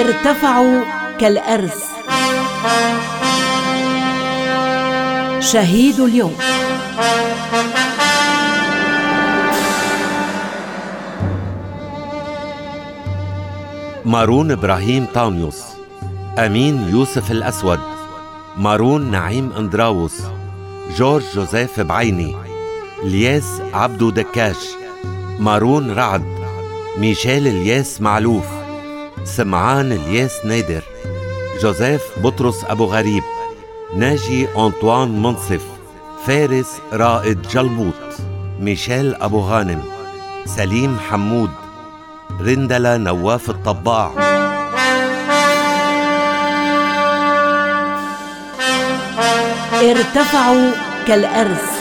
ارتفعوا كالأرز. شهيد اليوم. مارون إبراهيم طانيوس، أمين يوسف الأسود، مارون نعيم أندراوس، جورج جوزيف بعيني، الياس عبدو دكاش، مارون رعد، ميشيل الياس معلوف، سمعان الياس نادر، جوزيف بطرس أبو غريب، ناجي أنطوان منصف، فارس رائد جلبوط، ميشيل أبو غانم، سليم حمود، رندلة نواف الطباع. ارتفعوا كالأرز.